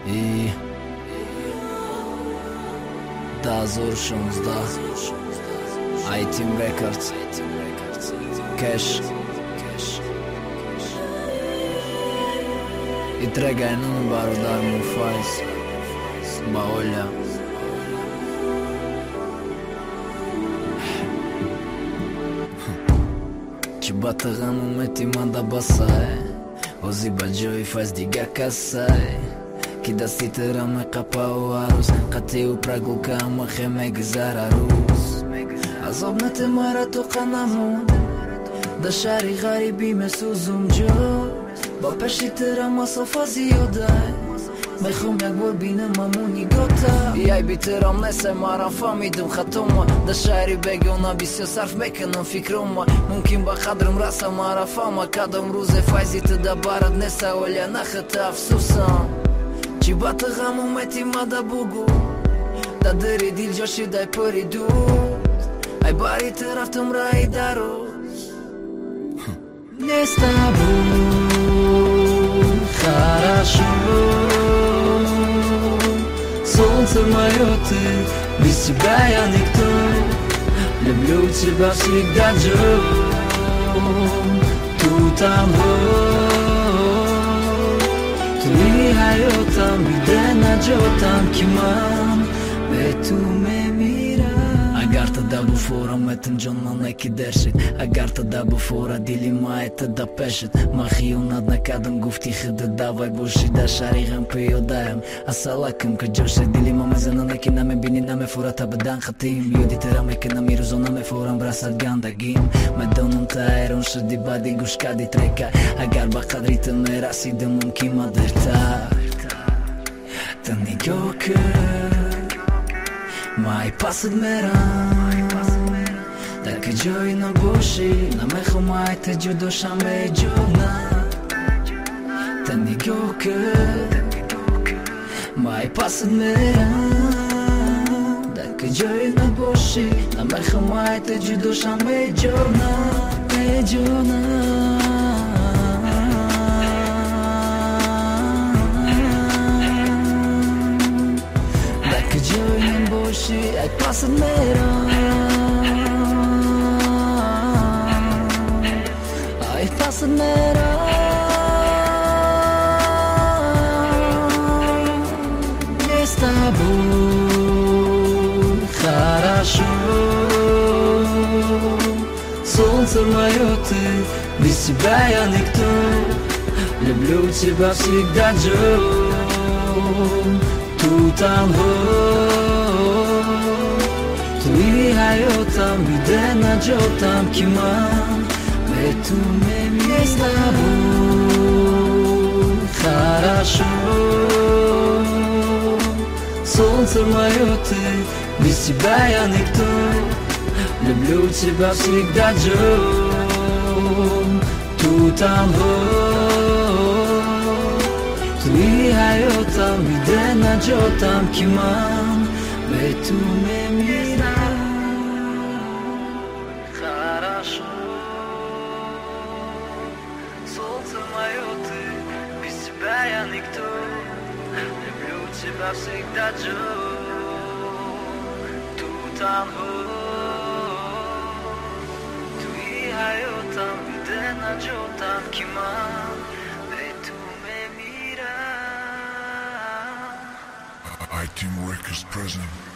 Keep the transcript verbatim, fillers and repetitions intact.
I da zor shumë zda I-Team Records Cash I trega e në baro dar mu fajs Ba olja Që batë gëmu me ti manda basaj Ozi bagjoj fajs diga kasaj Kida si të rame ka pa u arus Ka ti u pragu ka më khe me gëzar arus Azob me të mara të kana mund Dëshari garibi me suzum gjo Ba peshi të rama so fazi jo daj Me khum jak borbine ma mu një gota I ajbi të ram nese mara fami dëm khatoma Dëshari begjo na bisjo sarf beke në fikroma Mun kim ba khadrëm rasa mara fama Ka dëm ruze fajzi të dabarat nesa olja na khëtë afsusan Që batë ghamu me ti ma da bugu Da dëri dil gjoshi daj për i dut Aj bari të raftëm ra i darus Nesta bu Хорошо Солнце мое ты Без тебя я никто Люблю тебя всегда, Джо Тутанхо Твои хайотам Бидена джотам Киман Бету ме мира Agar të da bufora me të nxonë në ki dershit Agar të da bufora dili ma e të da peshit Ma khionat në kadëm gufti khëdë da vaj bushi Da sharigën për jo dajem Asalakëm kë gjoshe dili ma me zënë në kina me bini na me fora ta bëdan khëtim Jo ditëra me këna miru zona me fora mbrasa ganda gim Me donën të aeron shë di badi gushka di treka Agar ba kadri të me rasi dë mund kima dërta Të një gjokë Ma I pasët me ran Dar că gjoj në boshi Na me khumaj të gjudosha me gjona Të një gjokë Ma I pasët me ran Dar că gjoj në boshi Na me khumaj të gjudosha me gjona Me gjona Ai pasët me ran Ai pasët me ran Не с тобой хорошо Солнце мое ты Без тебя я никто Люблю тебя всегда, Джо Тутанхо Твои хайотам бидена джотам киман Бету ме не с тобой хорошо Солнце мое ты Без тебя я никто Люблю тебя всегда, Джо Тутанхо Твои хайотам бидена джотам киман Бету ме мира Хорошо Солнце мое ты Без тебя я никто Люблю тебя всегда, Джо Тутанхо Твои хайотам бидена джотам киман Бету ме мира I-Team Records present.